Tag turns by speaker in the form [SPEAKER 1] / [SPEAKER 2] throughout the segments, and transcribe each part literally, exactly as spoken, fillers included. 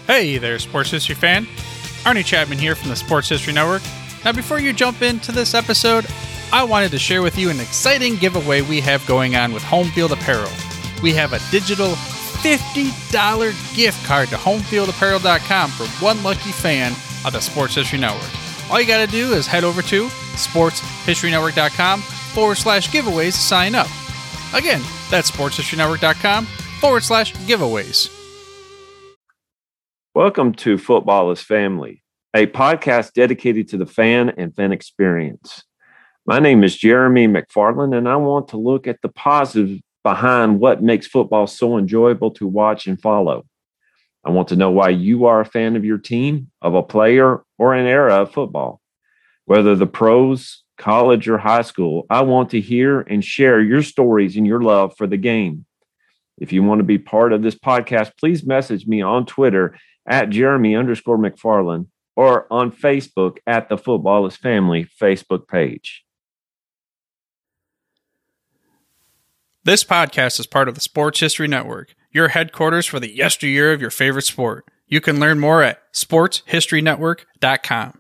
[SPEAKER 1] Hey there, Sports History fan. Arnie Chapman here from the Sports History Network. Now, before you jump into this episode, I wanted to share with you an exciting giveaway we have going on with Home Field Apparel. We have a digital fifty dollars gift card to home field apparel dot com for one lucky fan of the Sports History Network. All you got to do is head over to sports history network dot com forward slash giveaways to sign up. Again, that's sports history network dot com forward slash giveaways.
[SPEAKER 2] Welcome to Football is Family, a podcast dedicated to the fan and fan experience. My name is Jeremy McFarland, and I want to look at the positive behind what makes football so enjoyable to watch and follow. I want to know why you are a fan of your team, of a player, or an era of football. Whether the pros, college, or high school, I want to hear and share your stories and your love for the game. If you want to be part of this podcast, please message me on Twitter at Jeremy underscore McFarland or on Facebook at the Football is Family Facebook page.
[SPEAKER 1] This podcast is part of the Sports History Network, your headquarters for the yesteryear of your favorite sport. You can learn more at sports history network dot com.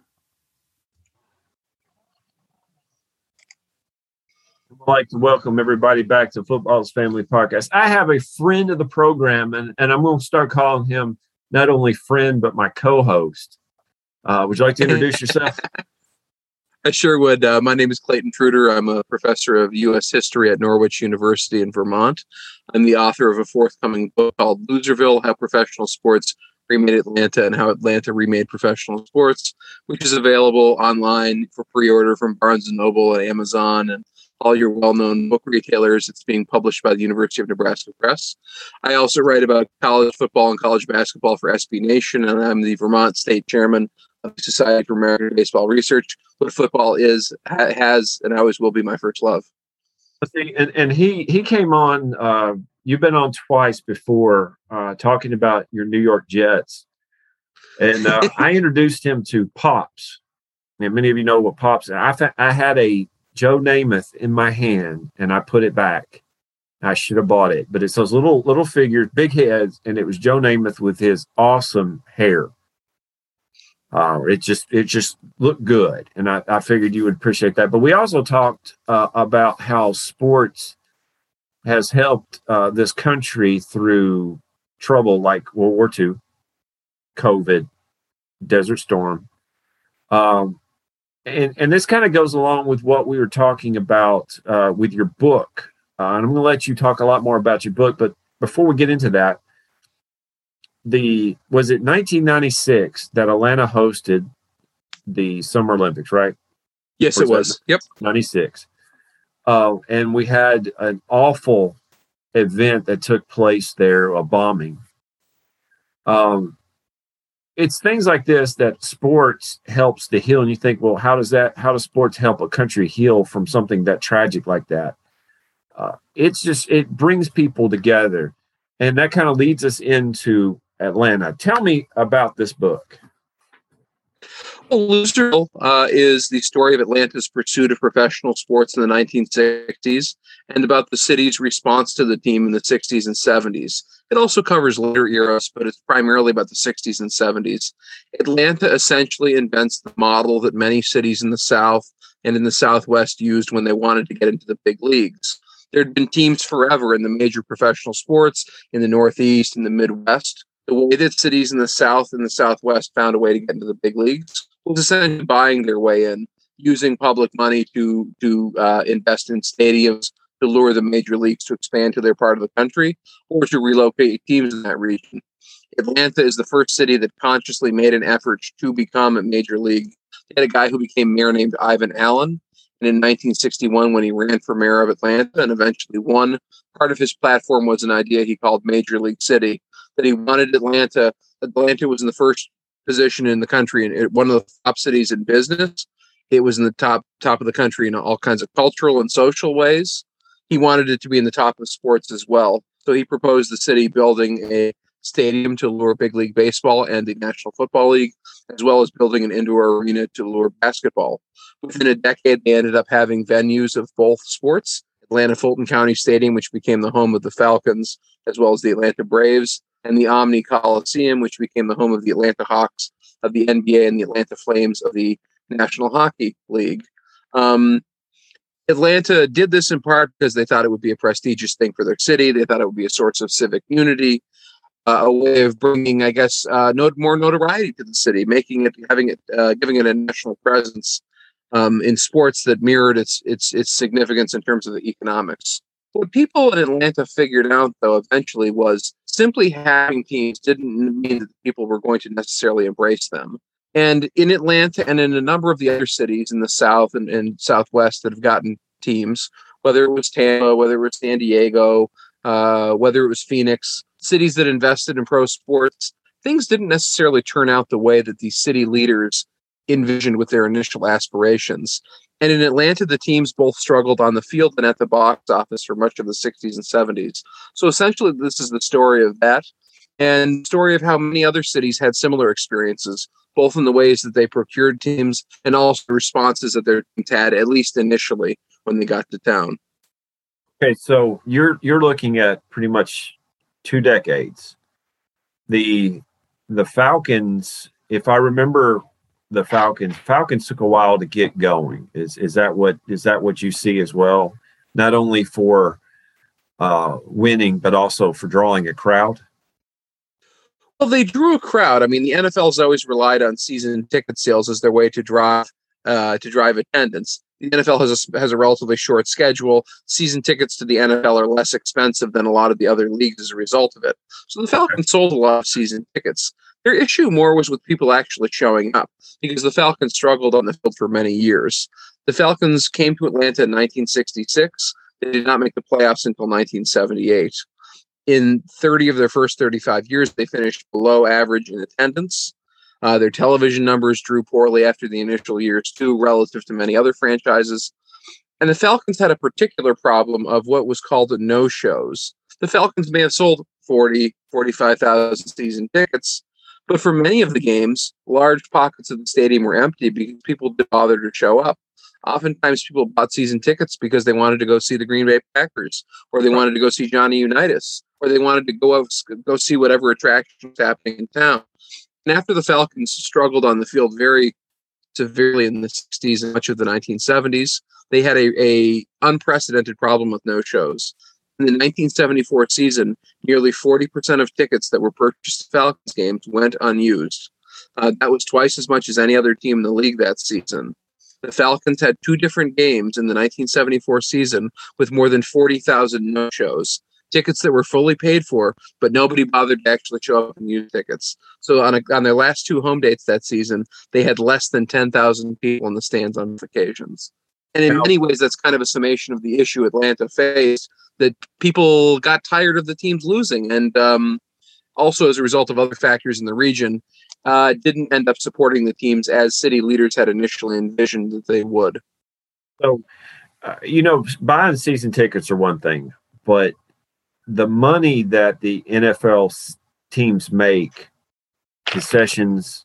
[SPEAKER 2] I'd like to welcome everybody back to Football is Family podcast. I have a friend of the program, and, and I'm going to start calling him not only friend, but my co-host. Uh, would you like to introduce yourself?
[SPEAKER 3] I sure would. Uh, my name is Clayton Truder. I'm a professor of U S history at Norwich University in Vermont. I'm the author of a forthcoming book called Loserville, How Professional Sports Remade Atlanta and How Atlanta Remade Professional Sports, which is available online for pre-order from Barnes and Noble and Amazon and all your well-known book retailers. It's being published by the University of Nebraska Press. I also write about college football and college basketball for S B Nation, and I'm the Vermont State Chairman of the Society for American Baseball Research. What football is, ha- has, and always will be my first love.
[SPEAKER 2] And, and he he came on, uh, you've been on twice before, uh, talking about your New York Jets. And uh, I introduced him to Pops. And many of you know what Pops is. I, fa- I had a Joe Namath in my hand, and I put it back. I should have bought it, but it's those little little figures, big heads, and it was Joe Namath with his awesome hair. Uh, it just it just looked good, and I, I figured you would appreciate that. But we also talked uh, about how sports has helped uh, this country through trouble like World War Two, COVID, Desert Storm. Um, And, and this kind of goes along with what we were talking about uh, with your book. Uh, and I'm going to let you talk a lot more about your book. But before we get into that, the was it nineteen ninety-six that Atlanta hosted the Summer Olympics, right?
[SPEAKER 3] Yes, it was. Yep.
[SPEAKER 2] ninety-six. Uh, and we had an awful event that took place there, a bombing. Um. It's things like this that sports helps to heal. And you think, well, how does that, how does sports help a country heal from something that tragic like that? Uh, it's just, it brings people together. And that kind of leads us into Atlanta. Tell me about this book.
[SPEAKER 3] Well, Loserville uh, is the story of Atlanta's pursuit of professional sports in the nineteen sixties and about the city's response to the team in the sixties and seventies. It also covers later eras, but it's primarily about the sixties and seventies. Atlanta essentially invents the model that many cities in the South and in the Southwest used when they wanted to get into the big leagues. There had been teams forever in the major professional sports in the Northeast and the Midwest. The way that cities in the South and the Southwest found a way to get into the big leagues was essentially buying their way in, using public money to, to uh, invest in stadiums, to lure the major leagues to expand to their part of the country, or to relocate teams in that region. Atlanta is the first city that consciously made an effort to become a major league. They had a guy who became mayor named Ivan Allen, and in nineteen sixty-one, when he ran for mayor of Atlanta and eventually won, part of his platform was an idea he called Major League City, that he wanted Atlanta. Atlanta was in the first position in the country and one of the top cities in business. It was in the top top of the country in all kinds of cultural and social ways. He wanted it to be in the top of sports as well. So he proposed the city building a stadium to lure big league baseball and the National Football League, as well as building an indoor arena to lure basketball. Within a decade, they ended up having venues of both sports. Atlanta Fulton County Stadium, which became the home of the Falcons, as well as the Atlanta Braves, and the Omni Coliseum, which became the home of the Atlanta Hawks of the N B A and the Atlanta Flames of the National Hockey League. Um, Atlanta did this in part because they thought it would be a prestigious thing for their city. They thought it would be a source of civic unity, uh, a way of bringing, I guess, uh, not, more notoriety to the city, making it, having it, uh, giving it a national presence um, in sports that mirrored its its its significance in terms of the economics. What people in Atlanta figured out, though, eventually was simply having teams didn't mean that people were going to necessarily embrace them. And in Atlanta and in a number of the other cities in the South and, and Southwest that have gotten teams, whether it was Tampa, whether it was San Diego, uh, whether it was Phoenix, cities that invested in pro sports, things didn't necessarily turn out the way that these city leaders envisioned with their initial aspirations. And in Atlanta, the teams both struggled on the field and at the box office for much of the sixties and seventies. So essentially, this is the story of that, and the story of how many other cities had similar experiences, both in the ways that they procured teams and also the responses that their teams had, at least initially, when they got to town.
[SPEAKER 2] Okay, so you're you're looking at pretty much two decades. The the Falcons, if I remember the Falcons, Falcons took a while to get going. Is is that what is that what you see as well? Not only for uh, winning, but also for drawing a crowd?
[SPEAKER 3] Well, they drew a crowd. I mean, the N F L has always relied on season ticket sales as their way to drive uh, to drive attendance. The N F L has a, has a relatively short schedule. Season tickets to the N F L are less expensive than a lot of the other leagues as a result of it. So the Falcons sold a lot of season tickets. Their issue more was with people actually showing up, because the Falcons struggled on the field for many years. The Falcons came to Atlanta in nineteen sixty-six. They did not make the playoffs until nineteen seventy-eight. In thirty of their first thirty-five years, they finished below average in attendance. Uh, their television numbers drew poorly after the initial years, too, relative to many other franchises. And the Falcons had a particular problem of what was called no-shows. The Falcons may have sold forty, forty-five thousand season tickets, but for many of the games, large pockets of the stadium were empty because people didn't bother to show up. Oftentimes, people bought season tickets because they wanted to go see the Green Bay Packers, or they wanted to go see Johnny Unitas, or they wanted to go out, go see whatever attraction was happening in town. And after the Falcons struggled on the field very severely in the sixties and much of the nineteen seventies, they had a, a unprecedented problem with no-shows. In the nineteen seventy-four season, nearly forty percent of tickets that were purchased at Falcons games went unused. Uh, that was twice as much as any other team in the league that season. The Falcons had two different games in the nineteen seventy-four season with more than forty thousand no-shows. Tickets that were fully paid for, but nobody bothered to actually show up and use tickets. So on, a, on their last two home dates that season, they had less than ten thousand people in the stands on occasions. And in many ways, that's kind of a summation of the issue Atlanta faced, that people got tired of the teams losing. And um, also as a result of other factors in the region, uh, didn't end up supporting the teams as city leaders had initially envisioned that they would.
[SPEAKER 2] So, uh, you know, buying season tickets are one thing, but the money that the N F L teams make, concessions,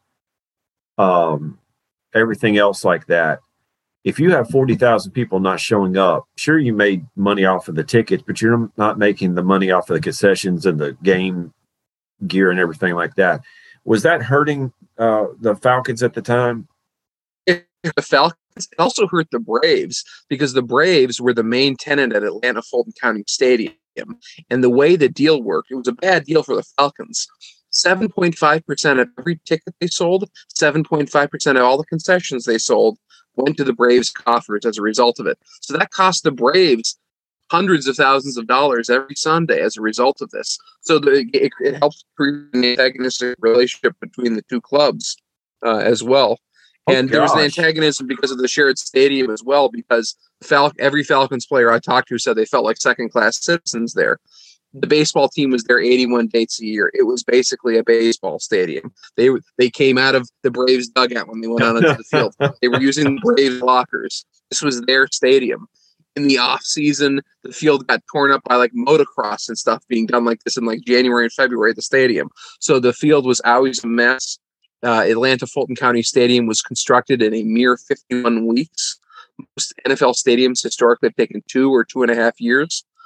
[SPEAKER 2] um, everything else like that, if you have forty thousand people not showing up, sure, you made money off of the tickets, but you're not making the money off of the concessions and the game gear and everything like that. Was that hurting uh, the Falcons at the time?
[SPEAKER 3] It, the Falcons, it also hurt the Braves, because the Braves were the main tenant at Atlanta Fulton County Stadium. And the way the deal worked, it was a bad deal for the Falcons. seven point five percent of every ticket they sold, seven point five percent of all the concessions they sold went to the Braves' coffers as a result of it. So that cost the Braves hundreds of thousands of dollars every Sunday as a result of this. So the, it, it helped create an antagonistic relationship between the two clubs uh, as well.
[SPEAKER 2] Oh,
[SPEAKER 3] and there was an
[SPEAKER 2] gosh.
[SPEAKER 3] antagonism because of the shared stadium as well, because Fal- every Falcons player I talked to said they felt like second-class citizens there. The baseball team was there eighty-one dates a year. It was basically a baseball stadium. They they came out of the Braves dugout when they went out onto the field. They were using the Braves lockers. This was their stadium. In the off season, the field got torn up by like motocross and stuff being done like this in like January and February at the stadium. So the field was always a mess. Uh, Atlanta Fulton County Stadium was constructed in a mere fifty-one weeks. Most N F L stadiums historically have taken two or two and a half years.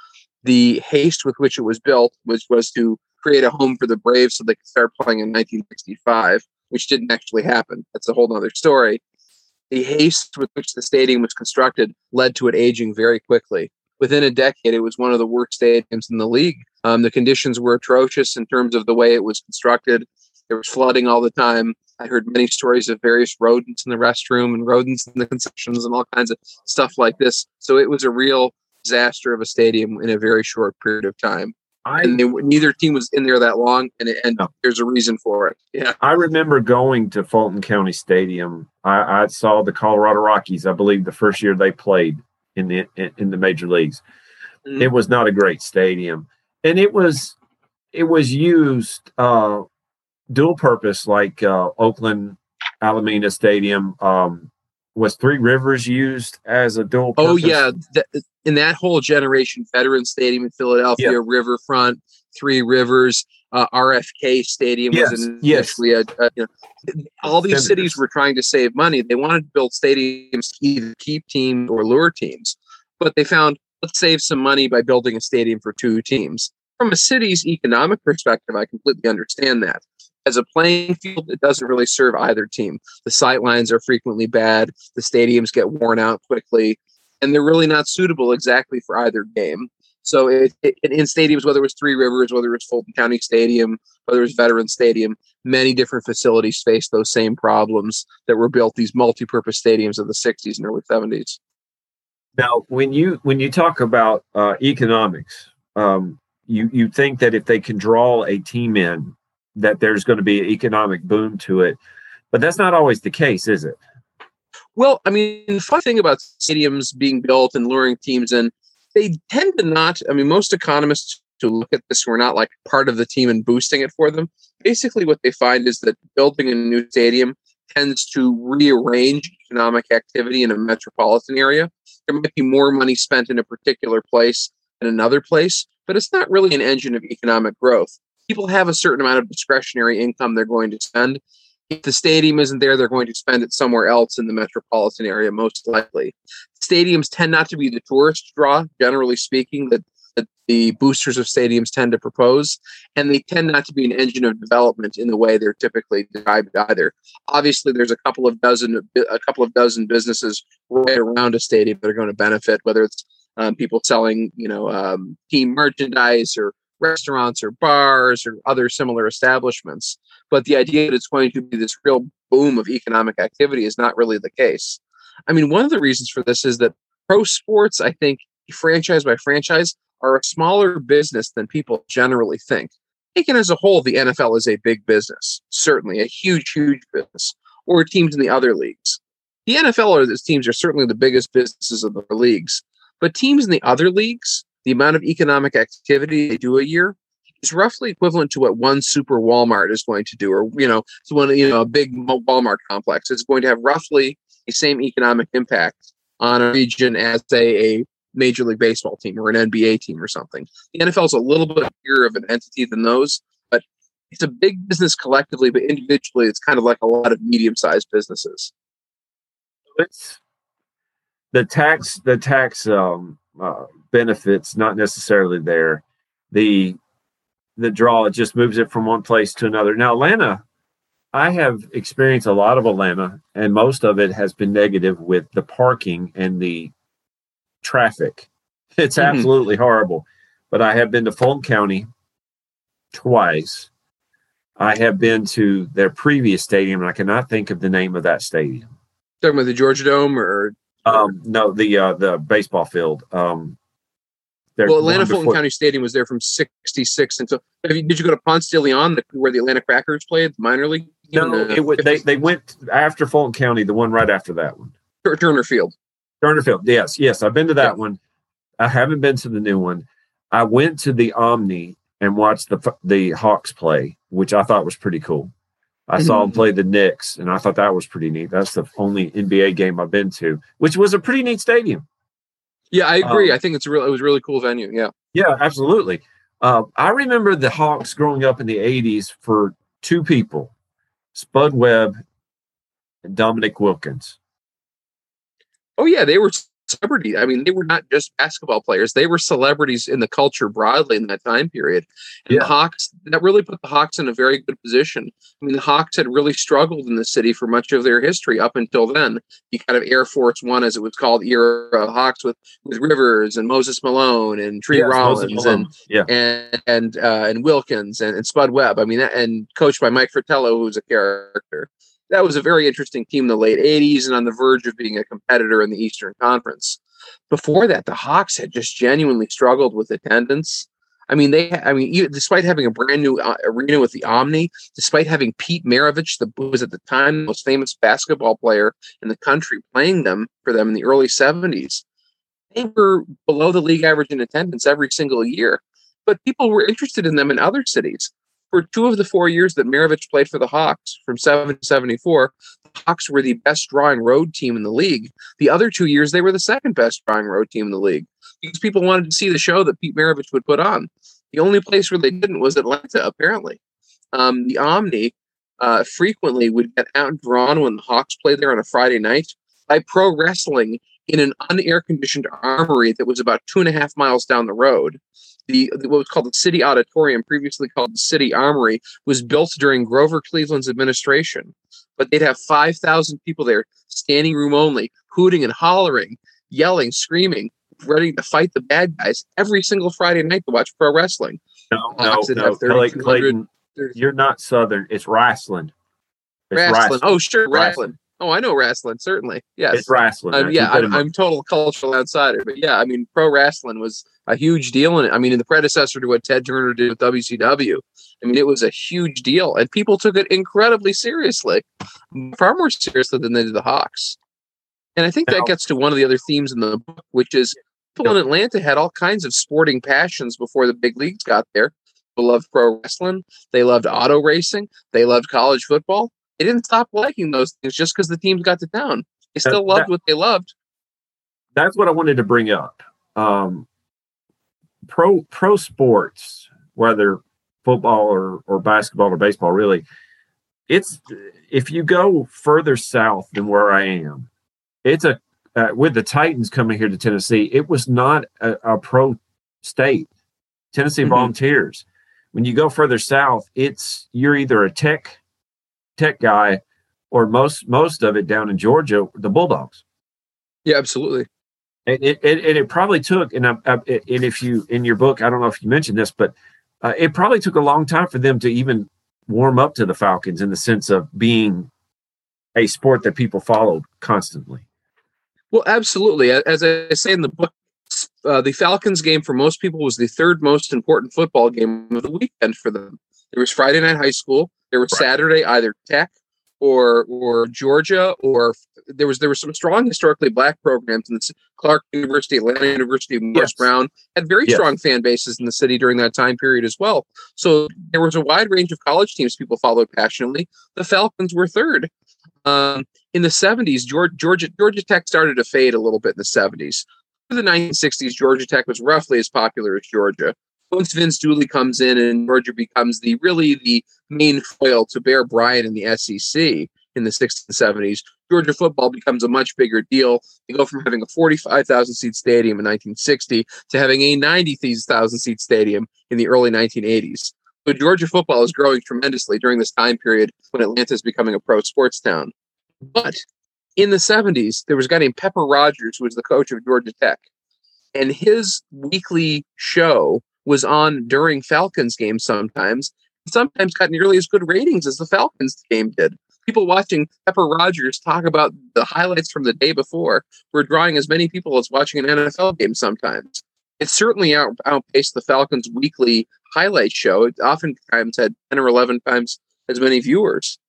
[SPEAKER 3] the haste with which it was built, which was to create a home for the Braves so they could start playing in nineteen sixty-five, which didn't actually happen. That's a whole other story. The haste with which the stadium was constructed led to it aging very quickly. Within a decade, it was one of the worst stadiums in the league. Um, the conditions were atrocious in terms of the way it was constructed. There was flooding all the time. I heard many stories of various rodents in the restroom and rodents in the concessions and all kinds of stuff like this. So it was a real disaster of a stadium in a very short period of time. I, and they, neither team was in there that long, and, it, and no. There's a reason for it. Yeah,
[SPEAKER 2] I remember going to Fulton County Stadium. I, I saw the Colorado Rockies, I believe, the first year they played in the in, in the major leagues. Mm-hmm. It was not a great stadium, and it was it was used uh, dual purpose, like uh, Oakland Alameda Stadium. Um, was Three Rivers used as a dual purpose?
[SPEAKER 3] Oh yeah. Th- in that whole generation, Veterans Stadium in Philadelphia, yeah. Riverfront, Three Rivers, uh, R F K Stadium
[SPEAKER 2] yes.
[SPEAKER 3] was initially
[SPEAKER 2] yes.
[SPEAKER 3] a, a you know, all these Senators. Cities were trying to save money. They wanted to build stadiums to either keep teams or lure teams, but they found, let's save some money by building a stadium for two teams. From a city's economic perspective, I completely understand that. As a playing field, it doesn't really serve either team. The sight lines are frequently bad. The stadiums get worn out quickly, and they're really not suitable exactly for either game. So it, it, in stadiums, whether it was Three Rivers, whether it was Fulton County Stadium, whether it was Veterans Stadium, many different facilities faced those same problems that were built, these multi-purpose stadiums of the sixties and early seventies.
[SPEAKER 2] Now, when you when you talk about uh, economics, um, you, you think that if they can draw a team in, that there's going to be an economic boom to it. But that's not always the case, is it?
[SPEAKER 3] Well, I mean, the fun thing about stadiums being built and luring teams in, they tend to not, I mean, most economists who look at this who are not like part of the team and boosting it for them, basically what they find is that building a new stadium tends to rearrange economic activity in a metropolitan area. There might be more money spent in a particular place than another place, but it's not really an engine of economic growth. People have a certain amount of discretionary income they're going to spend. If the stadium isn't there, they're going to spend it somewhere else in the metropolitan area, most likely. Stadiums tend not to be the tourist draw, generally speaking, that, that the boosters of stadiums tend to propose, and they tend not to be an engine of development in the way they're typically described either. Obviously, there's a couple of dozen, a couple of dozen businesses right around a stadium that are going to benefit, whether it's um, people selling, you know, um, team merchandise or restaurants or bars or other similar establishments. But the idea that it's going to be this real boom of economic activity is not really the case. I mean, one of the reasons for this is that pro sports, I think, franchise by franchise, are a smaller business than people generally think. Taken as a whole, the N F L is a big business, certainly a huge, huge business, or teams in the other leagues. The N F L or these teams are certainly the biggest businesses of the leagues, but teams in the other leagues, the amount of economic activity they do a year is roughly equivalent to what one super Walmart is going to do, or, you know, so one, you know, a big Walmart complex. It's going to have roughly the same economic impact on a region as, say, a Major League Baseball team or an N B A team or something. The N F L is a little bit bigger of an entity than those, but it's a big business collectively, but individually, it's kind of like a lot of medium-sized businesses.
[SPEAKER 2] It's the tax, the tax, um, uh, benefits not necessarily there. The the draw, it just moves it from one place to another. Now, Atlanta, I have experienced a lot of Atlanta, and most of it has been negative with the parking and the traffic. It's mm-hmm. absolutely horrible. But I have been to Fulton County twice. I have been to their previous stadium, and I cannot think of the name of that stadium.
[SPEAKER 3] Talking about the Georgia Dome or?
[SPEAKER 2] Um, no, the uh, the baseball field. Um,
[SPEAKER 3] well, Atlanta Fulton County Stadium was there from sixty-six until. Have you, did you go to Ponce de Leon, the, where the Atlanta Crackers played, the minor league?
[SPEAKER 2] No, the, it was, they they went after Fulton County, the one right after that one.
[SPEAKER 3] Turner Field.
[SPEAKER 2] Turner Field. Yes, yes, I've been to that yeah. one. I haven't been to the new one. I went to the Omni and watched the the Hawks play, which I thought was pretty cool. I saw them play the Knicks, and I thought that was pretty neat. That's the only N B A game I've been to, which was a pretty neat stadium.
[SPEAKER 3] Yeah, I agree. Um, I think it's a real. It was a really cool venue. Yeah.
[SPEAKER 2] Yeah, absolutely. Uh, I remember the Hawks growing up in the eighties for two people, Spud Webb and Dominic Wilkins.
[SPEAKER 3] Oh, yeah, they were celebrity. I mean, they were not just basketball players; they were celebrities in the culture broadly in that time period. And
[SPEAKER 2] Yeah.
[SPEAKER 3] the Hawks, that really put the Hawks in a very good position. I mean, the Hawks had really struggled in the city for much of their history up until then. The kind of Air Force One, as it was called, era of Hawks with with Rivers and Moses Malone and Tree
[SPEAKER 2] Yes, Moses
[SPEAKER 3] Rollins
[SPEAKER 2] Malone.
[SPEAKER 3] and
[SPEAKER 2] Yeah.
[SPEAKER 3] and and uh, and Wilkins and, and Spud Webb. I mean, that, and coached by Mike Fratello, who was a character. That was a very interesting team in the late eighties and on the verge of being a competitor in the Eastern Conference. Before that, the Hawks had just genuinely struggled with attendance. I mean, they, I mean, even, despite having a brand new uh, arena with the Omni, despite having Pete Maravich, the who was at the time the most famous basketball player in the country, playing them for them in the early seventies, they were below the league average in attendance every single year. But people were interested in them in other cities. For two of the four years that Maravich played for the Hawks, from seven to seventy-four, the Hawks were the best drawing road team in the league. The other two years, they were the second best drawing road team in the league because people wanted to see the show that Pete Maravich would put on. The only place where they didn't was Atlanta, apparently. Um, the Omni uh, frequently would get outdrawn when the Hawks played there on a Friday night by pro wrestling in an unair-conditioned armory that was about two and a half miles down the road. The, the what was called the City Auditorium, previously called the City Armory, was built during Grover Cleveland's administration. But they'd have five thousand people there, standing room only, hooting and hollering, yelling, screaming, ready to fight the bad guys every single Friday night to watch pro wrestling.
[SPEAKER 2] No, no,
[SPEAKER 3] Hawks would
[SPEAKER 2] no.
[SPEAKER 3] have
[SPEAKER 2] Clay-
[SPEAKER 3] thirty-two hundred
[SPEAKER 2] Clayton, you're not Southern. It's wrestling. It's
[SPEAKER 3] wrestling. Oh, sure,
[SPEAKER 2] Wrestling.
[SPEAKER 3] wrestling. Oh, I know wrestling, certainly. Yes.
[SPEAKER 2] It's wrestling.
[SPEAKER 3] Um,
[SPEAKER 2] man.
[SPEAKER 3] yeah,
[SPEAKER 2] Keep that in
[SPEAKER 3] I'm,
[SPEAKER 2] mind.
[SPEAKER 3] I'm total cultural outsider, but yeah, I mean, pro wrestling was a huge deal, and I mean, in the predecessor to what Ted Turner did with W C W, I mean, it was a huge deal, and people took it incredibly seriously, far more seriously than they did the Hawks. And I think that
[SPEAKER 2] Now-
[SPEAKER 3] gets to one of the other themes in the book, which is people in Atlanta had all kinds of sporting passions before the big leagues got there. People loved pro wrestling, they loved auto racing, they loved college football. They didn't stop liking those things just because the teams got to town. They still
[SPEAKER 2] That-
[SPEAKER 3] loved
[SPEAKER 2] that-
[SPEAKER 3] what they loved.
[SPEAKER 2] That's what I wanted to bring up. Um, pro pro sports, whether football or, or basketball or baseball, really, it's if you go further south than where I am, it's a uh, with the Titans coming here to Tennessee, it was not a, a pro state. Tennessee
[SPEAKER 3] Mhm.
[SPEAKER 2] Volunteers. When you go further south, it's you're either a tech tech guy or most most of it down in Georgia, the Bulldogs.
[SPEAKER 3] Yeah, absolutely.
[SPEAKER 2] And it, it, and it probably took, and, I, I, and if you, in your book, I don't know if you mentioned this, but uh, it probably took a long time for them to even warm up to the Falcons in the sense of being a sport that people followed constantly.
[SPEAKER 3] Well, absolutely. As I say in the book, uh, the Falcons game for most people was the third most important football game of the weekend for them. There was Friday night high school. There was
[SPEAKER 2] Right.
[SPEAKER 3] Saturday either Tech or or Georgia, or there was there were some strong historically black programs in the Clark University, Atlanta University, Morris
[SPEAKER 2] Yes.
[SPEAKER 3] Brown had very
[SPEAKER 2] Yes.
[SPEAKER 3] strong fan bases in the city during that time period as well. So there was a wide range of college teams people followed passionately. The Falcons were third. Um, in the seventies, Georgia, Georgia Georgia Tech started to fade a little bit in the seventies. In the nineteen sixties, Georgia Tech was roughly as popular as Georgia. Once Vince Dooley comes in and Georgia becomes the really the main foil to Bear Bryant in the S E C in the sixties and seventies, Georgia football becomes a much bigger deal. They go from having a forty-five thousand seat stadium in nineteen sixty to having a ninety thousand seat stadium in the early nineteen eighties. So Georgia football is growing tremendously during this time period when Atlanta is becoming a pro sports town. But in the seventies, there was a guy named Pepper Rogers who was the coach of Georgia Tech. And his weekly show was on during Falcons games sometimes, sometimes got nearly as good ratings as the Falcons game did. People watching Pepper Rogers talk about the highlights from the day before were drawing as many people as watching an N F L game sometimes. It certainly out, outpaced the Falcons' weekly highlight show. It oftentimes had ten or eleven times as many viewers.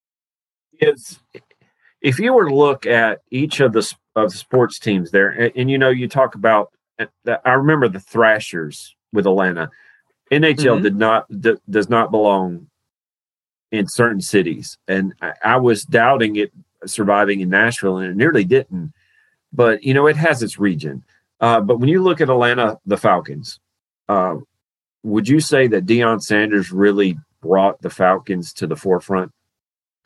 [SPEAKER 2] Is if you were to look at each of the of the sports teams there, and, and you know, you talk about, I remember the Thrashers with Atlanta. N H L
[SPEAKER 3] Mhm.
[SPEAKER 2] did not d- does not belong in certain cities, and I, I was doubting it surviving in Nashville, and it nearly didn't. But you know, it has its region. Uh, but when you look at Atlanta, the Falcons, uh, would you say that Deion Sanders really brought the Falcons to the forefront?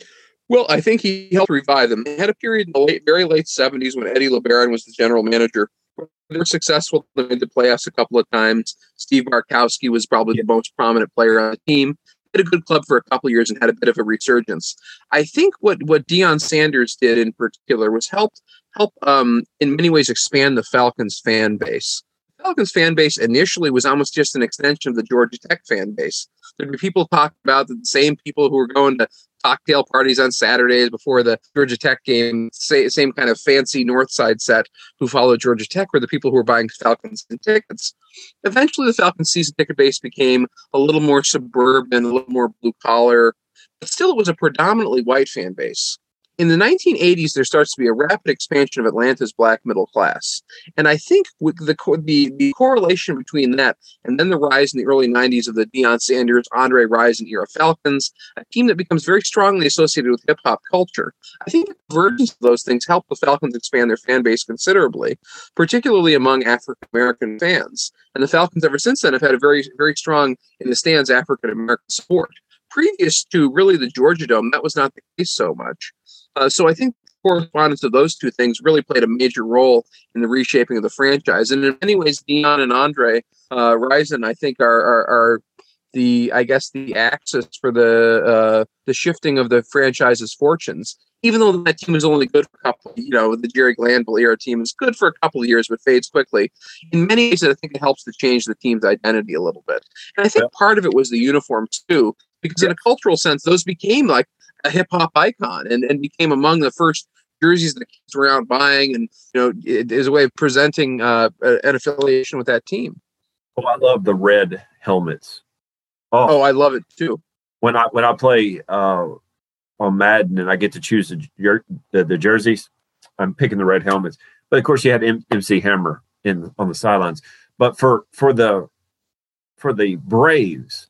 [SPEAKER 3] Well, I think he helped revive them. They had a period in the late, very late seventies when Eddie LeBaron was the general manager. They were successful. They made the playoffs a couple of times. Steve Bartkowski was probably the most prominent player on the team. Had a good club for a couple of years and had a bit of a resurgence. I think what what Deion Sanders did in particular was help help um, in many ways expand the Falcons fan base. The Falcons fan base initially was almost just an extension of the Georgia Tech fan base. There'd be people talking about the same people who were going to cocktail parties on Saturdays before the Georgia Tech game, say, same kind of fancy North Side set who followed Georgia Tech were the people who were buying Falcons tickets. Eventually, the Falcons season ticket base became a little more suburban, a little more blue collar, but still it was a predominantly white fan base. In the nineteen eighties, there starts to be a rapid expansion of Atlanta's black middle class. And I think with the, the, the correlation between that and then the rise in the early nineties of the Deion Sanders, Andre Rison era Falcons, a team that becomes very strongly associated with hip-hop culture, I think the convergence of those things helped the Falcons expand their fan base considerably, particularly among African-American fans. And the Falcons ever since then have had a very, very strong, in the stands, African-American support. Previous to really the Georgia Dome, that was not the case so much. Uh, so I think the correspondence of those two things really played a major role in the reshaping of the franchise. And in many ways, Deion and Andre uh, Rison, I think, are, are, are the, I guess, the axis for the uh, the shifting of the franchise's fortunes. Even though that team is only good for a couple, you know, the Jerry Glanville era team is good for a couple of years, but fades quickly. In many ways, I think it helps to change the team's identity a little bit. And I think yeah. part of it was the uniforms too, because yeah. in a cultural sense, those became like a hip hop icon and, and became among the first jerseys that kids were out buying, and you know, it is a way of presenting uh, an affiliation with that team.
[SPEAKER 2] Oh, I love the red helmets.
[SPEAKER 3] Oh, oh I love it too.
[SPEAKER 2] When I when I play uh, on Madden and I get to choose the, the the jerseys, I'm picking the red helmets. But of course, you had M- MC Hammer in on the sidelines. But for for the for the Braves,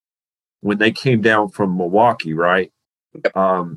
[SPEAKER 2] when they came down from Milwaukee, right? Um,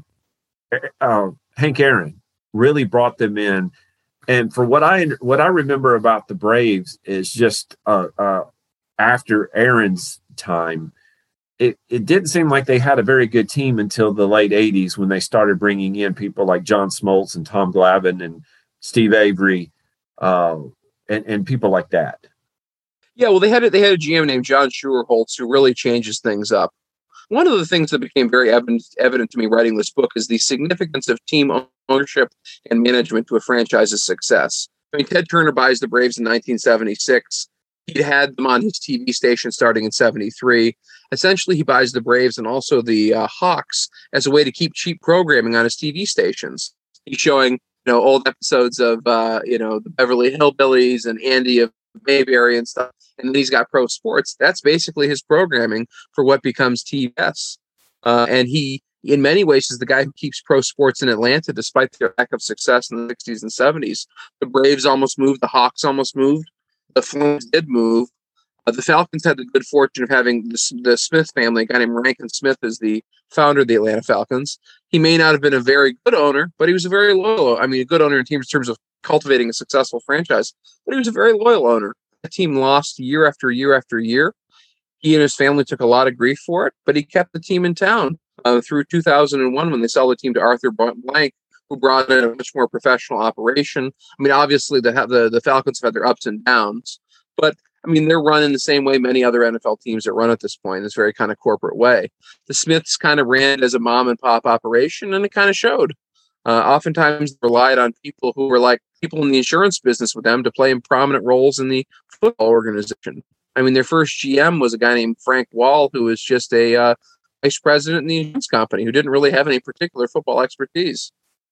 [SPEAKER 2] uh, Hank Aaron really brought them in, and for what I what I remember about the Braves is just uh, uh, after Aaron's time, it it didn't seem like they had a very good team until the late eighties when they started bringing in people like John Smoltz and Tom Glavine and Steve Avery, uh, and and people like that.
[SPEAKER 3] Yeah, well, they had a, they had a G M named John Schuerholz who really changes things up. One of the things that became very evident, evident to me writing this book is the significance of team ownership and management to a franchise's success. I mean, Ted Turner buys the Braves in nineteen seventy-six. He'd had them on his T V station starting in seventy-three. Essentially, he buys the Braves and also the uh, Hawks as a way to keep cheap programming on his T V stations. He's showing, you know, old episodes of, uh, you know, the Beverly Hillbillies and Andy of Mayberry and stuff. And then he's got pro sports. That's basically his programming for what becomes T B S. Uh, and he, in many ways, is the guy who keeps pro sports in Atlanta, despite their lack of success in the sixties and seventies. The Braves almost moved. The Hawks almost moved. The Flames did move. Uh, the Falcons had the good fortune of having the, the Smith family, a guy named Rankin Smith is the founder of the Atlanta Falcons. He may not have been a very good owner, but he was a very loyal, I mean, a good owner in terms of cultivating a successful franchise, but he was a very loyal owner. The team lost year after year after year. He and his family took a lot of grief for it, but he kept the team in town uh, through two thousand one when they sold the team to Arthur Blank, who brought in a much more professional operation. I mean, obviously, the the, the Falcons have had their ups and downs, but I mean, they're run in the same way many other N F L teams are run at this point, this very kind of corporate way. The Smiths kind of ran as a mom and pop operation, and it kind of showed. Uh, oftentimes they relied on people who were like people in the insurance business with them to play prominent roles in the football organization. I mean, their first G M was a guy named Frank Wall, who was just a uh, vice president in the insurance company who didn't really have any particular football expertise.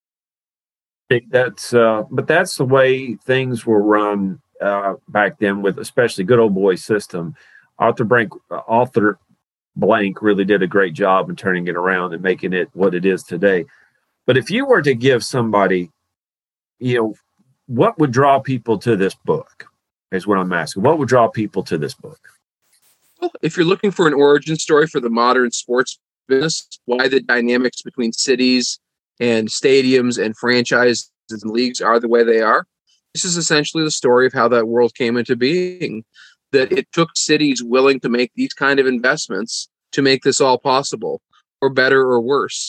[SPEAKER 2] That's, uh, but that's the way things were run uh, back then, with especially good old boy system. Arthur Blank, Arthur Blank really did a great job in turning it around and making it what it is today. But if you were to give somebody, you know, what would draw people to this book is what I'm asking. What would draw people to this book?
[SPEAKER 3] Well, if you're looking for an origin story for the modern sports business, why the dynamics between cities and stadiums and franchises and leagues are the way they are, this is essentially the story of how that world came into being, that it took cities willing to make these kind of investments to make this all possible, or better or worse.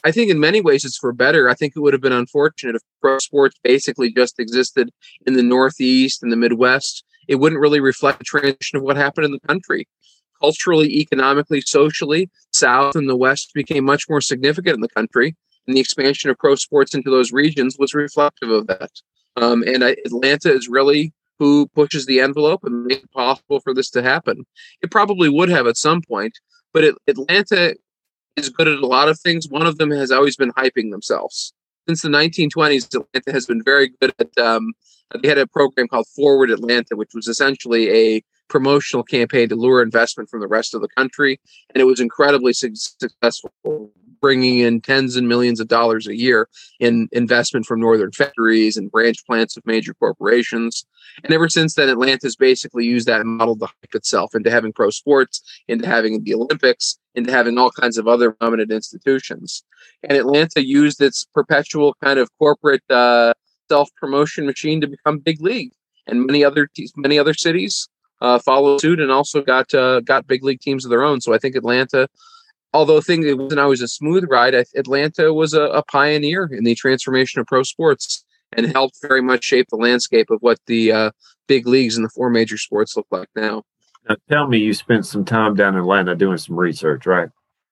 [SPEAKER 3] I think in many ways it's for better. I think it would have been unfortunate if pro sports basically just existed in the Northeast and the Midwest. It wouldn't really reflect the transition of what happened in the country. Culturally, economically, socially, South and the West became much more significant in the country, and the expansion of pro sports into those regions was reflective of that. Um, and I, Atlanta is really who pushes the envelope and makes it possible for this to happen. It probably would have at some point, but it, Atlanta is good at a lot of things. One of them has always been hyping themselves. Since the nineteen twenties, Atlanta has been very good at, um, they had a program called Forward Atlanta, which was essentially a promotional campaign to lure investment from the rest of the country. And it was incredibly su- successful, bringing in tens and millions of dollars a year in investment from northern factories and branch plants of major corporations. And ever since then, Atlanta's basically used that model to hype itself into having pro sports, into having the Olympics, into having all kinds of other prominent institutions. And Atlanta used its perpetual kind of corporate uh, self-promotion machine to become big league. And many other te- many other cities uh, followed suit and also got uh, got big league teams of their own. So I think Atlanta, although thing it wasn't always a smooth ride, Atlanta was a, a pioneer in the transformation of pro sports and helped very much shape the landscape of what the uh, big leagues and the four major sports look like now.
[SPEAKER 2] Now, tell me you spent some time down in Atlanta doing some research, right?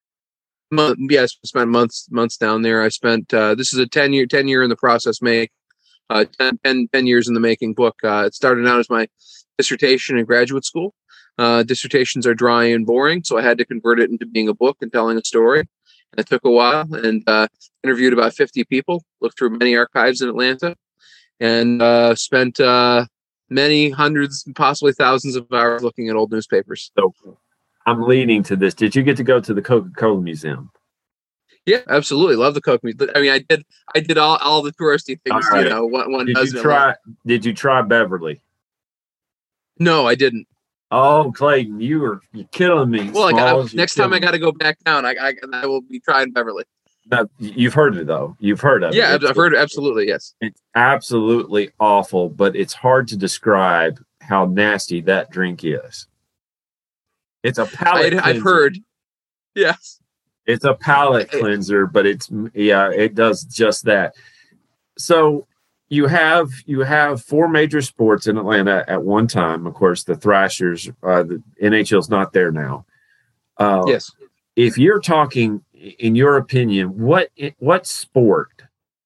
[SPEAKER 3] Yeah, I spent months months down there. I spent uh, this is a ten year ten year in the process make uh, ten, ten, ten years in the making book. Uh, it started out as my dissertation in graduate school. Uh, dissertations are dry and boring, so I had to convert it into being a book and telling a story. It took a while, and uh, interviewed about fifty people, looked through many archives in Atlanta, and uh, spent uh, many hundreds, possibly thousands of hours looking at old newspapers.
[SPEAKER 2] So I'm leading to this. Did you get to go to the Coca-Cola Museum?
[SPEAKER 3] Yeah, absolutely. Love the Coke. I mean, I did. I did all, all the touristy things. Right. You know, one, one
[SPEAKER 2] did
[SPEAKER 3] does.
[SPEAKER 2] You try, did you try Beverly?
[SPEAKER 3] No, I didn't.
[SPEAKER 2] Oh, Clayton, you were you're killing me.
[SPEAKER 3] Well, I got, next time I got to go back down. I, I I will be trying Beverly.
[SPEAKER 2] Now, you've heard it though. You've heard of
[SPEAKER 3] yeah,
[SPEAKER 2] it.
[SPEAKER 3] Yeah, I've heard it. Absolutely, yes.
[SPEAKER 2] It's absolutely awful, but it's hard to describe how nasty that drink is. It's a palate.
[SPEAKER 3] I'd, I've heard. Yes.
[SPEAKER 2] It's a palate cleanser, but it's yeah, it does just that. So you have you have four major sports in Atlanta at one time. Of course, the Thrashers, uh, the N H L's not there now. Uh,
[SPEAKER 3] yes.
[SPEAKER 2] If you're talking, in your opinion, what what sport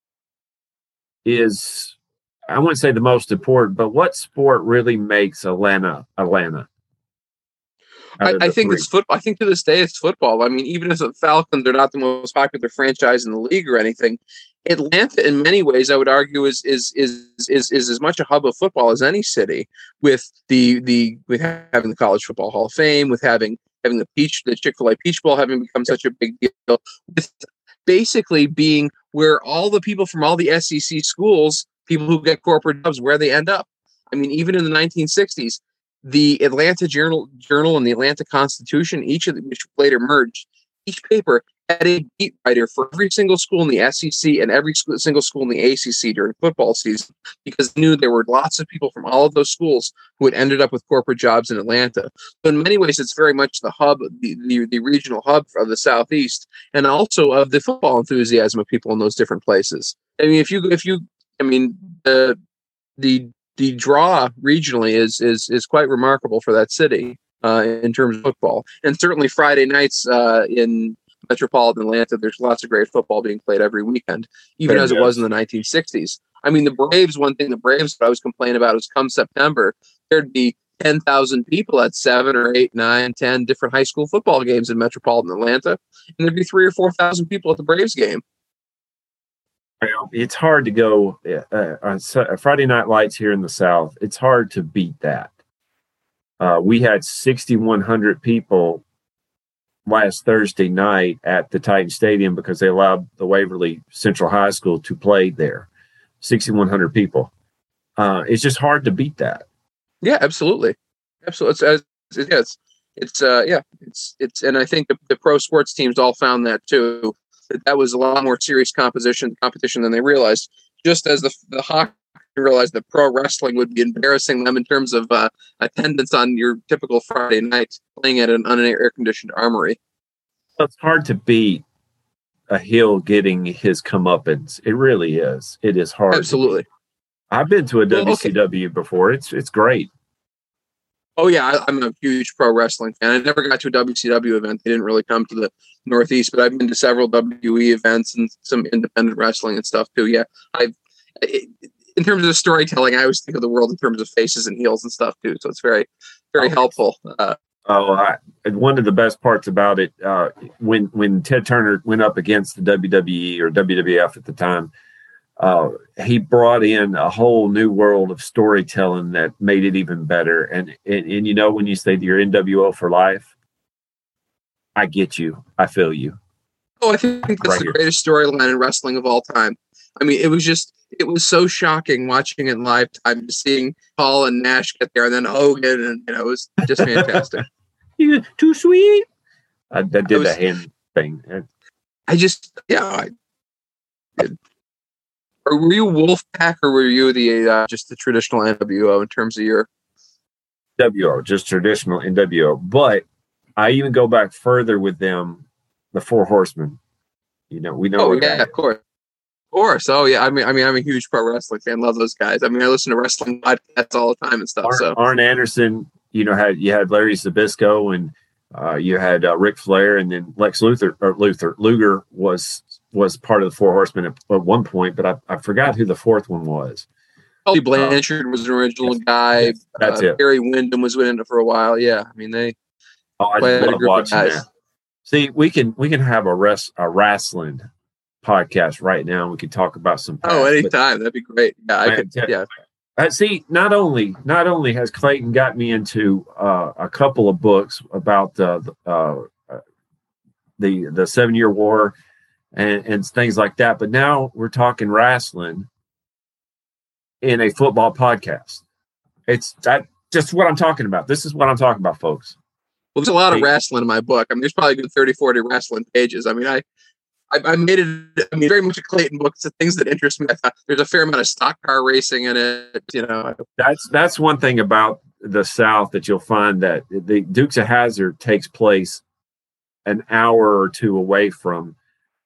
[SPEAKER 2] is, I wouldn't say the most important, but what sport really makes Atlanta Atlanta?
[SPEAKER 3] I, I think three. It's football. I think to this day it's football. I mean, even if the Falcons are not the most popular franchise in the league or anything, Atlanta, in many ways, I would argue, is is is is is as much a hub of football as any city. With the the with having the College Football Hall of Fame, with having having the peach the Chick-fil-A Peach Bowl having become such a big deal, with basically being where all the people from all the S E C schools, people who get corporate jobs, where they end up. I mean, even in the nineteen sixties. The Atlanta Journal, Journal and the Atlanta Constitution, each of them, which later merged, each paper had a beat writer for every single school in the S E C and every school, single school in the A C C during football season, because they knew there were lots of people from all of those schools who had ended up with corporate jobs in Atlanta. So in many ways, it's very much the hub, the, the, the regional hub of the Southeast, and also of the football enthusiasm of people in those different places. I mean, if you, if you, I mean, the the The draw regionally is is is quite remarkable for that city uh, in terms of football, and certainly Friday nights uh, in metropolitan Atlanta, there's lots of great football being played every weekend, even as it was in the nineteen sixties. I mean, the Braves. One thing the Braves I was complaining about was come September, there'd be ten thousand people at seven or eight, nine, ten different high school football games in metropolitan Atlanta, and there'd be three or four thousand people at the Braves game.
[SPEAKER 2] It's hard to go uh, on Friday Night Lights here in the South. It's hard to beat that. Uh, we had sixty-one hundred people last Thursday night at the Titan Stadium because they allowed the Waverly Central High School to play there. sixty-one hundred people. Uh, it's just hard to beat that.
[SPEAKER 3] Yeah, absolutely, absolutely. It's, it's, it's, it's uh, yeah, it's it's, and I think the, the pro sports teams all found that too. That that was a lot more serious competition competition than they realized. Just as the the hockey realized that pro wrestling would be embarrassing them in terms of uh, attendance on your typical Friday night playing at an, an air conditioned armory.
[SPEAKER 2] It's hard to beat a hill getting his comeuppance. It really is. It is hard.
[SPEAKER 3] Absolutely.
[SPEAKER 2] I've been to a
[SPEAKER 3] Well,
[SPEAKER 2] W C W
[SPEAKER 3] okay.
[SPEAKER 2] before. It's it's great.
[SPEAKER 3] Oh yeah, I, I'm a huge pro wrestling fan. I never got to a W C W event. They didn't really come to the Northeast, but I've been to several W W E events and some independent wrestling and stuff too. Yeah, I've. It, in terms of the storytelling, I always think of the world in terms of faces and heels and stuff too. So it's very, very
[SPEAKER 2] Oh,
[SPEAKER 3] helpful. Uh,
[SPEAKER 2] Oh, I, and one of the best parts about it, uh, when when Ted Turner went up against the W W E or W W F at the time, uh, he brought in a whole new world of storytelling that made it even better. And and, and you know, when you say you're N W O for life, I get you. I feel you.
[SPEAKER 3] oh, I think that's
[SPEAKER 2] Right
[SPEAKER 3] the
[SPEAKER 2] here.
[SPEAKER 3] greatest storyline in wrestling of all time. I mean, it was just, it was so shocking watching it in live time, just seeing Paul and Nash get there, and then Hogan, and you know, it was just fantastic.
[SPEAKER 2] You too sweet. I, I did
[SPEAKER 3] I was-
[SPEAKER 2] the hand thing.
[SPEAKER 3] I just, yeah. I did. Or were you Wolfpack, or were you the uh, just the traditional N W O in terms of your?
[SPEAKER 2] W O, just traditional N W O. But I even go back further with them, the Four Horsemen. You know, we know.
[SPEAKER 3] Oh
[SPEAKER 2] what
[SPEAKER 3] yeah,
[SPEAKER 2] that
[SPEAKER 3] of course, of course. Oh yeah, I mean, I mean, I'm a huge pro wrestling fan. Love those guys. I mean, I listen to wrestling podcasts all the time and stuff.
[SPEAKER 2] Arn,
[SPEAKER 3] So
[SPEAKER 2] Arn Anderson, you know, had you had Larry Zbyszko and uh, you had uh, Ric Flair, and then Lex Luthor or Luther Luger was was part of the Four Horsemen at, at one point, but I, I forgot who the fourth one was.
[SPEAKER 3] Tully Blanchard was an original
[SPEAKER 2] yes,
[SPEAKER 3] guy.
[SPEAKER 2] yes, that's
[SPEAKER 3] uh,
[SPEAKER 2] it.
[SPEAKER 3] Barry Windham was in it for a while. Yeah, I mean they.
[SPEAKER 2] Oh, I
[SPEAKER 3] quite
[SPEAKER 2] just
[SPEAKER 3] a
[SPEAKER 2] love
[SPEAKER 3] group of
[SPEAKER 2] watching
[SPEAKER 3] guys.
[SPEAKER 2] that. See, we can we can have a rest a wrestling podcast right now. We could talk about some.
[SPEAKER 3] Oh,
[SPEAKER 2] past,
[SPEAKER 3] anytime. That'd be great. Yeah, I
[SPEAKER 2] Man,
[SPEAKER 3] could.
[SPEAKER 2] yeah.
[SPEAKER 3] Yeah.
[SPEAKER 2] Uh, see, not only not only has Clayton got me into uh, a couple of books about uh, uh, the the Seven Year War and, and things like that, but now we're talking wrestling in a football podcast. It's that just what I'm talking about. This is what I'm talking about, folks.
[SPEAKER 3] Well, there's a lot of
[SPEAKER 2] Hey.
[SPEAKER 3] wrestling in my book. I mean, there's probably a good thirty, forty wrestling pages. I mean, I, I, I made it. I mean, very much a Clayton book. It's the things that interest me. I thought there's a fair amount of stock car racing in it. You know,
[SPEAKER 2] That's that's one thing about the South that you'll find that the Dukes of Hazzard takes place an hour or two away from,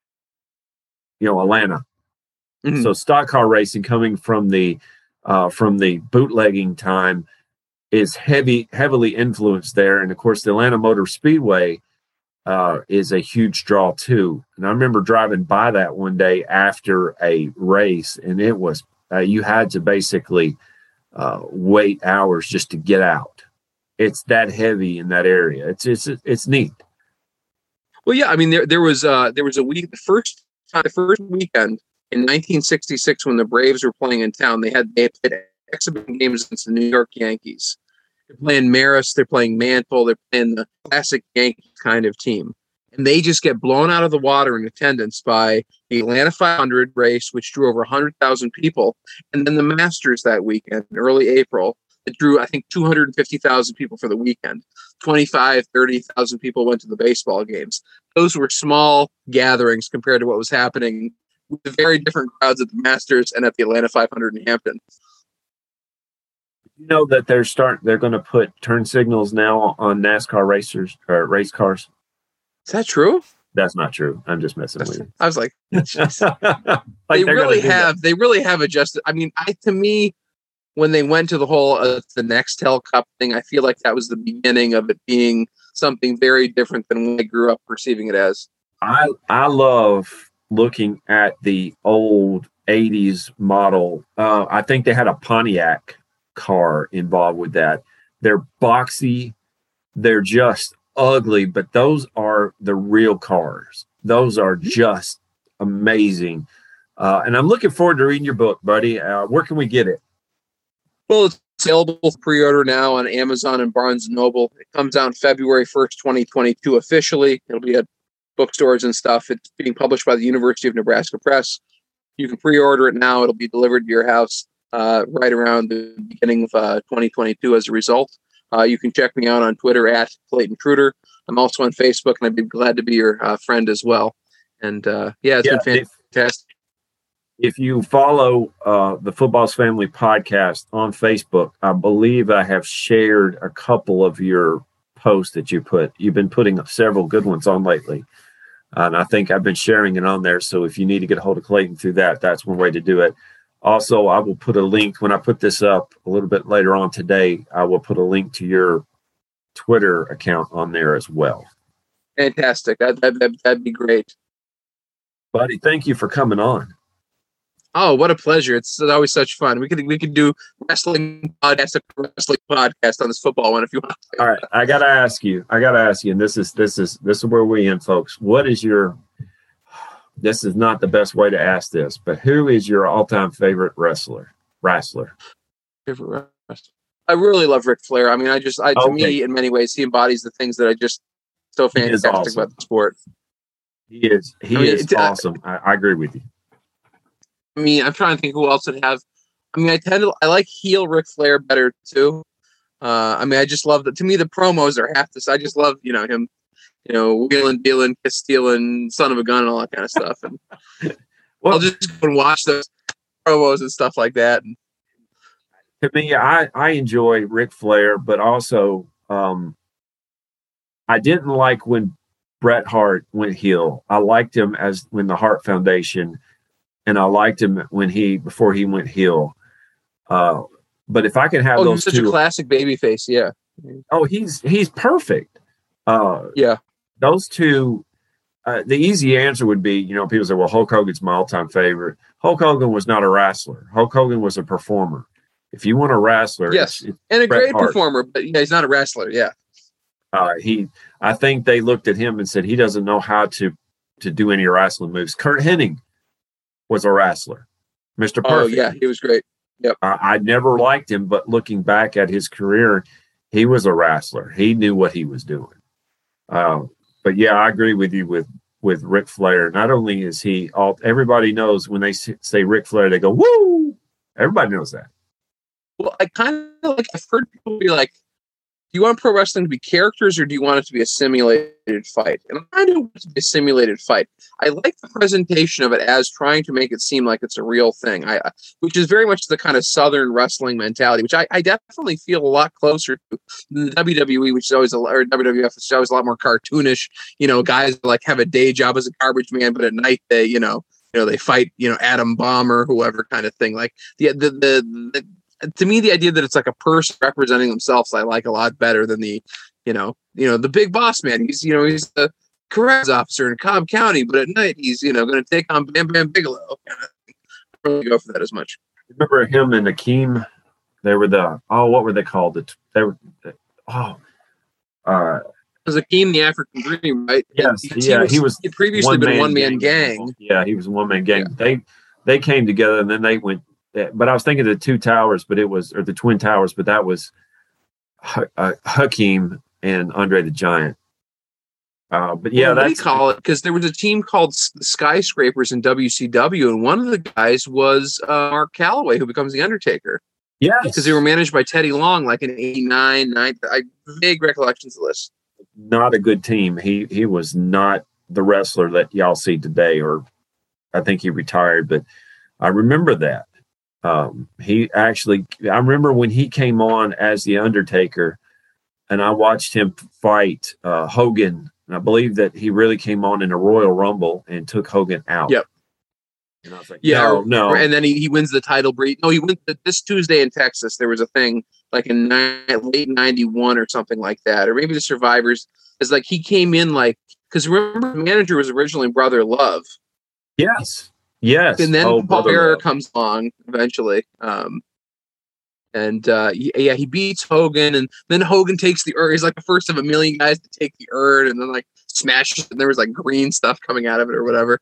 [SPEAKER 2] you know, Atlanta.
[SPEAKER 3] Mhm.
[SPEAKER 2] So stock car racing coming from the uh, from the bootlegging time is heavy heavily influenced there, and of course the Atlanta Motor Speedway uh, is a huge draw too. And I remember driving by that one day after a race, and it was uh, you had to basically uh, wait hours just to get out. It's that heavy in that area. It's it's it's neat.
[SPEAKER 3] Well, yeah. I mean, there there was uh, there was a week. The first time, the first weekend in nineteen sixty-six, when the Braves were playing in town, they had they played exhibition games against the New York Yankees. They're playing Maris, they're playing Mantle, they're playing the classic Yankee kind of team. And they just get blown out of the water in attendance by the Atlanta five hundred race, which drew over one hundred thousand people. And then the Masters that weekend, in early April, that drew, I think, two hundred fifty thousand people for the weekend. twenty-five, thirty thousand people went to the baseball games. Those were small gatherings compared to what was happening with very different crowds at the Masters and at the Atlanta five hundred in Hampton.
[SPEAKER 2] You know that they're start they're going to put turn signals now on NASCAR racers or race cars.
[SPEAKER 3] Is that true?
[SPEAKER 2] That's not true. I'm just messing with you.
[SPEAKER 3] I was like, jeez.
[SPEAKER 2] Like
[SPEAKER 3] they
[SPEAKER 2] they're gonna
[SPEAKER 3] really
[SPEAKER 2] do that.
[SPEAKER 3] have. They really have adjusted. I mean, I to me, when they went to the whole uh, the Nextel Cup thing, I feel like that was the beginning of it being something very different than when I grew up perceiving it as.
[SPEAKER 2] I I love looking at the old eighties model. Uh, I think they had a Pontiac car involved with that. They're boxy. They're just ugly, but those are the real cars. Those are just amazing. Uh, and I'm looking forward to reading your book, buddy. Uh, where can we get it?
[SPEAKER 3] Well, it's available for pre-order now on Amazon and Barnes and Noble. It comes out February first, twenty twenty-two officially. It'll be at bookstores and stuff. It's being published by the University of Nebraska Press. You can pre-order it now. It'll be delivered to your house uh, right around the beginning of uh, twenty twenty-two as a result. Uh, you can check me out on Twitter at Clayton Truder. I'm also on Facebook, and I'd be glad to be your uh, friend as well. And uh, yeah, it's
[SPEAKER 2] Yeah,
[SPEAKER 3] been fantastic.
[SPEAKER 2] If you follow uh, the Football's Family podcast on Facebook, I believe I have shared a couple of your posts that you put. You've been putting several good ones on lately. And I think I've been sharing it on there. So if you need to get a hold of Clayton through that, that's one way to do it. Also, I will put a link when I put this up a little bit later on today. I will put a link to your Twitter account on there as well.
[SPEAKER 3] Fantastic. That, that, that, that'd be great.
[SPEAKER 2] Buddy, thank you for coming on.
[SPEAKER 3] Oh, what a pleasure. It's always such fun. We could we could do wrestling podcast after wrestling podcast on this football one if you want.
[SPEAKER 2] All right. I gotta ask you. I gotta ask you, and this is this is this is where we end, folks. What is your this is not the best way to ask this, but who is your all-time favorite wrestler? Wrestler.
[SPEAKER 3] Favorite wrestler. I really love Ric Flair. I mean, I just I to
[SPEAKER 2] Okay.
[SPEAKER 3] me, in many ways, he embodies the things that I just so fantastic
[SPEAKER 2] awesome.
[SPEAKER 3] about the sport.
[SPEAKER 2] He is he
[SPEAKER 3] I mean,
[SPEAKER 2] is
[SPEAKER 3] it- uh,
[SPEAKER 2] awesome. I, I agree with you.
[SPEAKER 3] I mean, I'm trying to think who else would have. I mean, I tend to I like heel Ric Flair better too. Uh, I mean, I just love that. To me, the promos are half this. I just love you know him, you know, wheeling, dealing, kiss stealing, son of a gun, and all that kind of stuff. And
[SPEAKER 2] Well,
[SPEAKER 3] I'll just go and watch those promos and stuff like that. And
[SPEAKER 2] to me, I, I enjoy Ric Flair, but also um, I didn't like when Bret Hart went heel. I liked him as when the Hart Foundation, and I liked him when he before he went heel. Uh, but if I could have
[SPEAKER 3] oh,
[SPEAKER 2] those
[SPEAKER 3] he's such
[SPEAKER 2] two,
[SPEAKER 3] a classic babyface. Yeah,
[SPEAKER 2] oh, he's he's perfect. Uh,
[SPEAKER 3] yeah.
[SPEAKER 2] those two. Uh, the easy answer would be, you know, people say, well, Hulk Hogan's my all-time favorite. Hulk Hogan was not a wrestler. Hulk Hogan was a performer. If you want a wrestler,
[SPEAKER 3] Yes.
[SPEAKER 2] it's, it's
[SPEAKER 3] And a
[SPEAKER 2] Bret
[SPEAKER 3] great
[SPEAKER 2] Hart.
[SPEAKER 3] performer, but yeah, he's not a wrestler. Yeah.
[SPEAKER 2] Uh, he, I think they looked at him and said he doesn't know how to to do any wrestling moves. Kurt Hennig was a wrestler, Mister
[SPEAKER 3] Oh,
[SPEAKER 2] Perfect.
[SPEAKER 3] yeah, he was great.
[SPEAKER 2] I, I never liked him, but looking back at his career, he was a wrestler. He knew what he was doing. Uh, but yeah, I agree with you with with Ric Flair. Not only is he all, everybody knows when they say Ric Flair, they go woo. Everybody knows that.
[SPEAKER 3] Well, I kind of like, I've heard people be like, do you want pro wrestling to be characters or do you want it to be a simulated fight? And I do want it to be a simulated fight. I like the presentation of it as trying to make it seem like it's a real thing, I, I- which is very much the kind of Southern wrestling mentality, which I, I definitely feel a lot closer to than the W W E, which is always, a, or W W F, which is always a lot more cartoonish. You know, guys like have a day job as a garbage man, but at night they, you know, you know, they fight, you know, Atom Bomb or whoever kind of thing. Like the the the, the to me, the idea that it's like a person representing themselves, I like a lot better than the, you know, you know, the big boss man. He's, you know, he's the corrections officer in Cobb County, but at night he's, you know, going to take on Bam Bam Bigelow. Kind of thing. I don't really go for that as much.
[SPEAKER 2] Remember him and Akeem? They were the oh, what were they called? The they were oh, uh,
[SPEAKER 3] It was Akeem the African Dream, right?
[SPEAKER 2] yes,
[SPEAKER 3] He,
[SPEAKER 2] yeah, he was
[SPEAKER 3] he'd previously been a one man
[SPEAKER 2] gang.
[SPEAKER 3] gang.
[SPEAKER 2] Yeah, he was a one man gang.
[SPEAKER 3] Yeah.
[SPEAKER 2] They they came together and then they went. But I was thinking of the two towers, but it was or the twin towers, but that was H- uh, Hakeem and Andre the Giant. Uh, but yeah,
[SPEAKER 3] Well, what do you
[SPEAKER 2] that's
[SPEAKER 3] call it? Because there was a team called S- the Skyscrapers in W C W, and one of the guys was uh, Mark Calloway, who becomes the Undertaker.
[SPEAKER 2] yes,
[SPEAKER 3] Because they were managed by Teddy Long, like in eighty-nine, ninety. I vague recollections of this.
[SPEAKER 2] not a good team. He he was not the wrestler that y'all see today, or I think he retired, but I remember that. Um, he actually, I remember when he came on as the Undertaker, and I watched him fight uh, Hogan. And I believe that he really came on in a Royal Rumble and took Hogan out.
[SPEAKER 3] Yep.
[SPEAKER 2] And I was like,
[SPEAKER 3] Yeah,
[SPEAKER 2] no,
[SPEAKER 3] or-
[SPEAKER 2] no.
[SPEAKER 3] or- and then he, he wins the title breed. No, he went this Tuesday in Texas. There was a thing like in ni- late ninety-one or something like that, or maybe the Survivors. Is like he came in like because remember the manager was originally Brother Love,
[SPEAKER 2] yes, yes.
[SPEAKER 3] and then
[SPEAKER 2] Oh,
[SPEAKER 3] Paul
[SPEAKER 2] Brother
[SPEAKER 3] Bearer
[SPEAKER 2] Love.
[SPEAKER 3] comes along eventually. Um, and uh, y- yeah, he beats Hogan, and then Hogan takes the urn. He's like the first of a million guys to take the urn, and then like smashes it, and there was like green stuff coming out of it or whatever.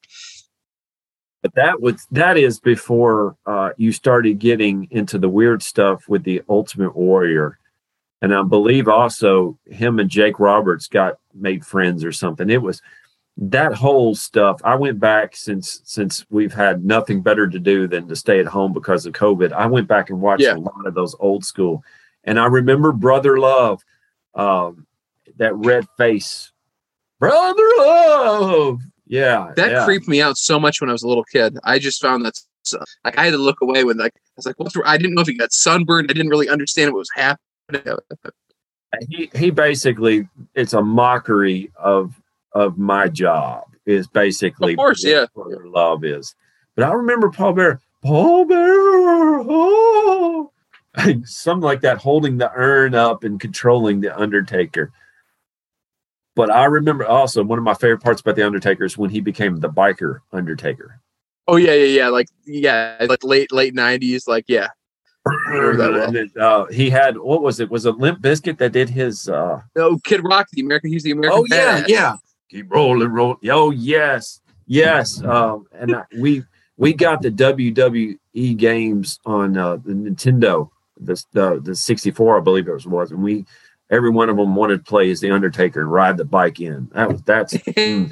[SPEAKER 2] But that was that is before uh, you started getting into the weird stuff with the Ultimate Warrior, and I believe also him and Jake Roberts got made friends or something. It was that whole stuff. I went back since since we've had nothing better to do than to stay at home because of COVID. I went back and watched
[SPEAKER 3] Yeah.
[SPEAKER 2] a lot of those old school, and I remember Brother Love, um, that red face, Brother Love. Yeah,
[SPEAKER 3] That
[SPEAKER 2] yeah.
[SPEAKER 3] creeped me out so much when I was a little kid. I just found that so, like I had to look away when like I was like, "What's?" wrong?" I didn't know if he got sunburned. I didn't really understand what was happening.
[SPEAKER 2] he he basically it's a mockery of of my job. is basically
[SPEAKER 3] of course, yeah.
[SPEAKER 2] what love is. But I remember Paul Bearer, Paul Bearer, oh, something like that, holding the urn up and controlling the Undertaker. But I remember also one of my favorite parts about the Undertaker is when he became the biker Undertaker.
[SPEAKER 3] Oh yeah, yeah, yeah. Like yeah, like late late nineties. Like yeah.
[SPEAKER 2] And then, uh, he had what was it? Was it Limp Bizkit that did his? Uh,
[SPEAKER 3] no, Kid Rock, the American. He's the American.
[SPEAKER 2] Oh yeah,
[SPEAKER 3] Badass.
[SPEAKER 2] yeah. Keep rolling, roll. Oh yes, yes. Um, and I, we we got the W W E games on uh, the Nintendo, the the the sixty-four, I believe it was, was, and we every one of them wanted to play as the Undertaker and ride the bike in. That was that's. mm.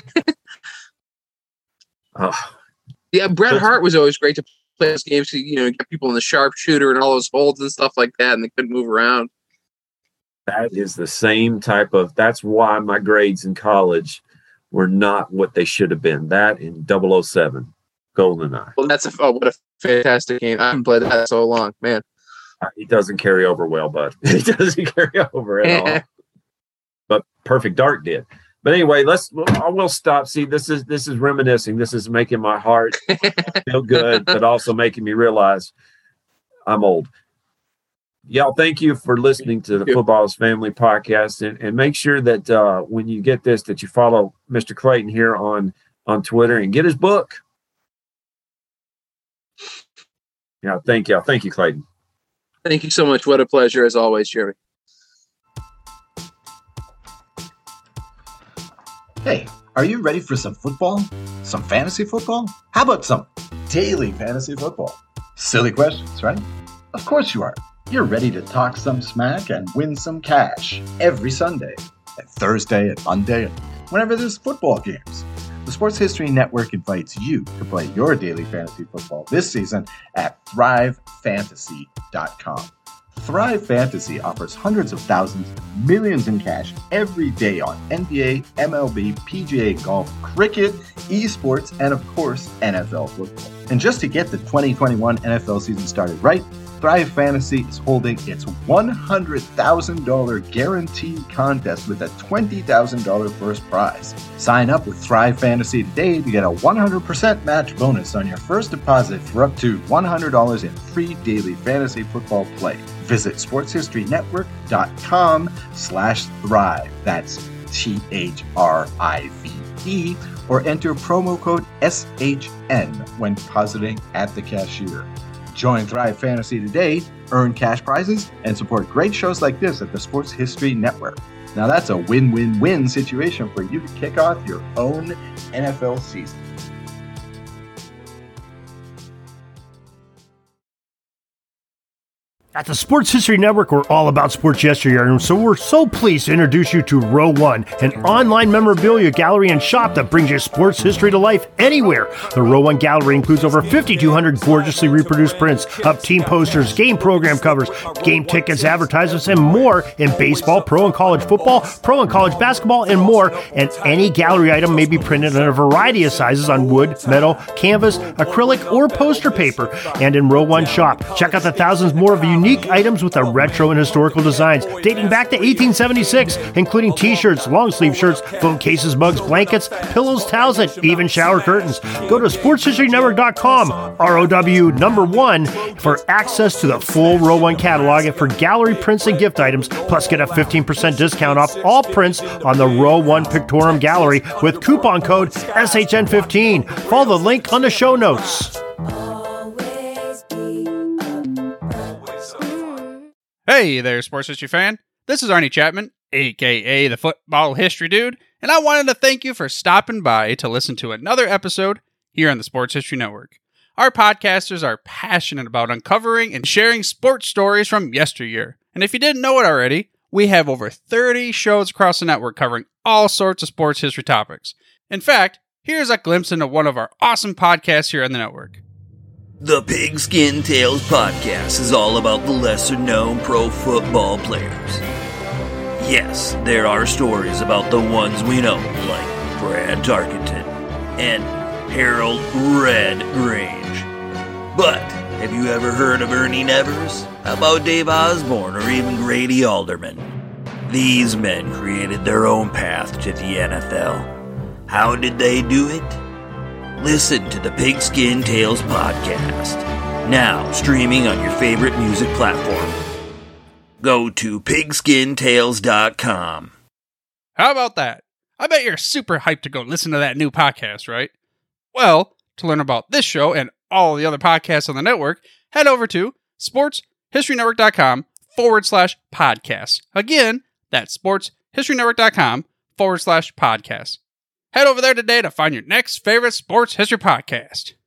[SPEAKER 2] uh,
[SPEAKER 3] yeah, Bret Hart was always great to play those games. To, you know, get people in the sharpshooter and all those holds and stuff like that, and they couldn't move around.
[SPEAKER 2] That is the same type of. That's why my grades in college were not what they should have been. That in double oh seven, GoldenEye.
[SPEAKER 3] Well, that's a oh, what a fantastic game. I haven't played that in so long, man.
[SPEAKER 2] It doesn't carry over well, bud. It doesn't carry over at all. But Perfect Dark did. But anyway, let's. I will stop. See, this is this is reminiscing. This is making my heart feel good, but also making me realize I'm old. Y'all, thank you for listening to the Football's Family podcast, and, and make sure that uh, when you get this, that you follow Mister Clayton here on on Twitter and get his book. Yeah, thank y'all. Thank you, Clayton.
[SPEAKER 3] Thank you so much. What a pleasure as always, Jeremy.
[SPEAKER 4] Hey, are you ready for some football? Some fantasy football? How about some daily fantasy football? Silly questions, right? Of course you are. You're ready to talk some smack and win some cash every Sunday, and Thursday and Monday, and whenever there's football games. The Sports History Network invites you to play your daily fantasy football this season at thrive fantasy dot com. Thrive Fantasy offers hundreds of thousands, millions in cash every day on N B A, M L B, P G A golf, cricket, esports, and of course, N F L football. And just to get the twenty twenty-one N F L season started right, Thrive Fantasy is holding its one hundred thousand dollars guaranteed contest with a twenty thousand dollars first prize. Sign up with Thrive Fantasy today to get a one hundred percent match bonus on your first deposit for up to one hundred dollars in free daily fantasy football play. Visit sportshistoryNetwork.com slash thrive. That's T H R I V E, or enter promo code S H N when depositing at the cashier. Join Thrive Fantasy today, earn cash prizes, and support great shows like this at the Sports History Network. Now that's a win-win-win situation for you to kick off your own N F L season.
[SPEAKER 5] At the Sports History Network, we're all about sports yesteryear, and so we're so pleased to introduce you to Row One, an online memorabilia gallery and shop that brings you sports history to life anywhere. The Row One gallery includes over fifty-two hundred gorgeously reproduced prints of team posters, game program covers, game tickets, advertisements, and more in baseball, pro and college football, pro and college basketball, and more. And any gallery item may be printed in a variety of sizes on wood, metal, canvas, acrylic, or poster paper. And in Row One shop, check out the thousands more of unique Unique items with the retro and historical designs dating back to eighteen seventy-six, including t-shirts, long sleeve shirts, phone cases, mugs, blankets, pillows, towels, and even shower curtains. Go to sports history network dot com, R O W number one, for access to the full Row One catalog and for gallery prints and gift items. Plus, get a fifteen percent discount off all prints on the Row One Pictorium Gallery with coupon code S H N fifteen. Follow the link on the show notes.
[SPEAKER 1] Hey there, sports history fan. This is Arnie Chapman, aka the Football History Dude, and I wanted to thank you for stopping by to listen to another episode here on the Sports History Network. Our podcasters are passionate about uncovering and sharing sports stories from yesteryear. And if you didn't know it already, we have over thirty shows across the network covering all sorts of sports history topics. In fact, here's a glimpse into one of our awesome podcasts here on the network.
[SPEAKER 6] The Pigskin Tales podcast is all about the lesser-known pro football players. Yes, there are stories about the ones we know, like Brad Tarkenton and Harold Red Grange. But have you ever heard of Ernie Nevers? How about Dave Osborne or even Grady Alderman? These men created their own path to the N F L. How did they do it? Listen to the Pigskin Tales podcast, now streaming on your favorite music platform. Go to pigskin tales dot com.
[SPEAKER 1] How about that? I bet you're super hyped to go listen to that new podcast, right? Well, to learn about this show and all the other podcasts on the network, head over to sportshistorynetwork.com forward slash podcasts. Again, that's sportshistorynetwork.com forward slash podcasts. Head over there today to find your next favorite sports history podcast.